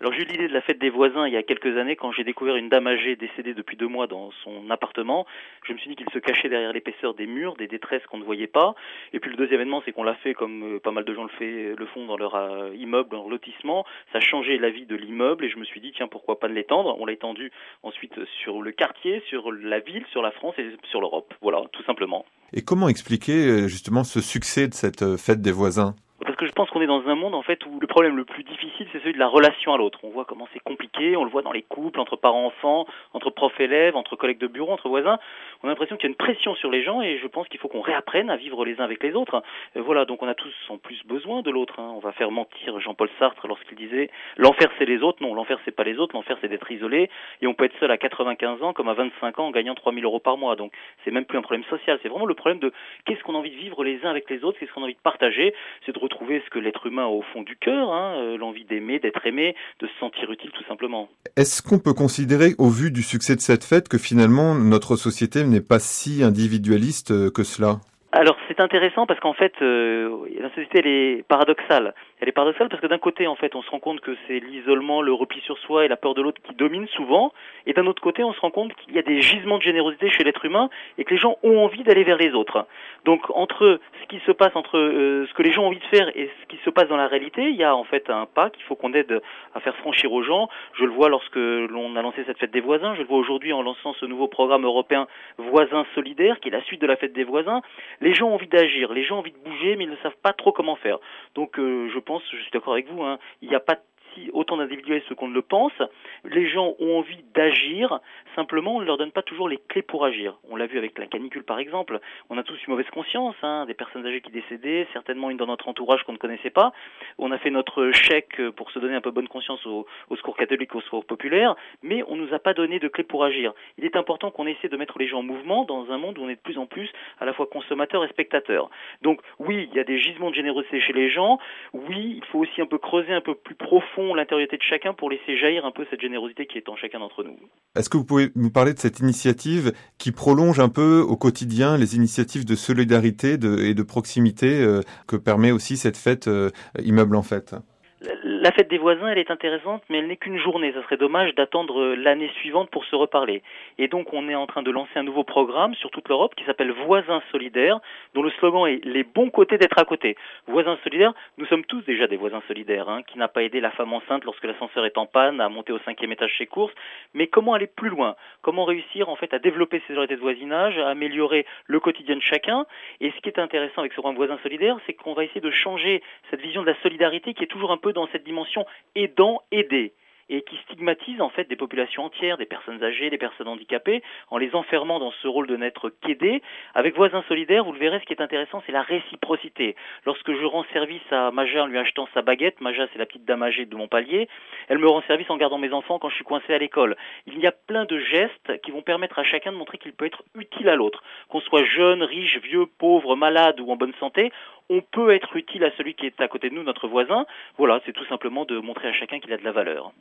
Alors j'ai eu l'idée de la fête des voisins il y a quelques années quand j'ai découvert une dame âgée décédée depuis 2 mois dans son appartement. Je me suis dit qu'il se cachait derrière l'épaisseur des murs, des détresses qu'on ne voyait pas. Et puis le deuxième événement, c'est qu'on l'a fait comme pas mal de gens le font dans leur immeuble, dans leur lotissement. Ça a changé la vie de l'immeuble et je me suis dit tiens pourquoi pas de l'étendre. On l'a étendu ensuite sur le quartier, sur la ville, sur la France et sur l'Europe. Voilà, tout simplement. Et comment expliquer justement ce succès de cette fête des voisins ? Parce que je pense qu'on est dans un monde en fait où le problème le plus difficile c'est celui de la relation à l'autre. On voit comment c'est compliqué, on le voit dans les couples, entre parents-enfants, entre profs-élèves, entre collègues de bureau, entre voisins. On a l'impression qu'il y a une pression sur les gens et je pense qu'il faut qu'on réapprenne à vivre les uns avec les autres. Voilà, donc on a tous en plus besoin de l'autre. On va faire mentir Jean-Paul Sartre lorsqu'il disait « l'enfer c'est les autres ». Non, l'enfer c'est pas les autres, l'enfer c'est d'être isolé et on peut être seul à 95 ans comme à 25 ans en gagnant 3 000 € par mois. Donc c'est même plus un problème social, c'est vraiment le problème de qu'est-ce qu'on a envie de vivre les uns avec les autres, qu'est-ce qu'on a envie de partager, c'est de retrouver ce que l'être humain a au fond du cœur, l'envie d'aimer, d'être aimé, de se sentir utile tout simplement. Est-ce qu'on peut considérer, au vu du succès de cette fête, que finalement notre société n'est pas si individualiste que cela ? Alors c'est intéressant parce qu'en fait la société elle est paradoxale. Elle est paradoxale parce que d'un côté en fait on se rend compte que c'est l'isolement, le repli sur soi et la peur de l'autre qui dominent souvent, et d'un autre côté on se rend compte qu'il y a des gisements de générosité chez l'être humain et que les gens ont envie d'aller vers les autres. Donc entre ce qui se passe, entre ce que les gens ont envie de faire et ce qui se passe dans la réalité, il y a en fait un pas qu'il faut qu'on aide à faire franchir aux gens. Je le vois lorsque l'on a lancé cette fête des voisins, je le vois aujourd'hui en lançant ce nouveau programme européen Voisins solidaires qui est la suite de la fête des voisins. Les gens ont envie d'agir, les gens ont envie de bouger, mais ils ne savent pas trop comment faire. Donc je suis d'accord avec vous, il n'y a pas autant d'individualisme qu'on ne le pense. Les gens ont envie d'agir, simplement on ne leur donne pas toujours les clés pour agir. On l'a vu avec la canicule par exemple, on a tous une mauvaise conscience, des personnes âgées qui décédaient, certainement une dans notre entourage qu'on ne connaissait pas. On a fait notre chèque pour se donner un peu bonne conscience au secours catholique, au secours populaire, mais on ne nous a pas donné de clés pour agir. Il est important qu'on essaie de mettre les gens en mouvement dans un monde où on est de plus en plus à la fois consommateurs et spectateurs. Donc oui, il y a des gisements de générosité chez les gens, oui, il faut aussi un peu creuser un peu plus profond l'intériorité de chacun pour laisser jaillir un peu cette générosité qui est en chacun d'entre nous. Est-ce que vous pouvez nous parler de cette initiative qui prolonge un peu au quotidien les initiatives de solidarité et de proximité que permet aussi cette fête Immeuble en Fête ? La fête des voisins, elle est intéressante, mais elle n'est qu'une journée. Ça serait dommage d'attendre l'année suivante pour se reparler. Et donc, on est en train de lancer un nouveau programme sur toute l'Europe qui s'appelle Voisins solidaires, dont le slogan est « Les bons côtés d'être à côté ». Voisins solidaires, nous sommes tous déjà des voisins solidaires. Qui n'a pas aidé la femme enceinte lorsque l'ascenseur est en panne à monter au 5e étage chez courses. Mais comment aller plus loin ? Comment réussir en fait à développer ces solidarités de voisinage, à améliorer le quotidien de chacun ? Et ce qui est intéressant avec ce programme Voisins solidaires, c'est qu'on va essayer de changer cette vision de la solidarité qui est toujours un peu dans cette dimension aidant-aider et qui stigmatise en fait des populations entières, des personnes âgées, des personnes handicapées, en les enfermant dans ce rôle de n'être qu'aidés. Avec Voisins solidaires, vous le verrez, ce qui est intéressant, c'est la réciprocité. Lorsque je rends service à Maja en lui achetant sa baguette, Maja c'est la petite dame âgée de Montpellier, elle me rend service en gardant mes enfants quand je suis coincé à l'école. Il y a plein de gestes qui vont permettre à chacun de montrer qu'il peut être utile à l'autre. Qu'on soit jeune, riche, vieux, pauvre, malade ou en bonne santé, on peut être utile à celui qui est à côté de nous, notre voisin. Voilà, c'est tout simplement de montrer à chacun qu'il a de la valeur.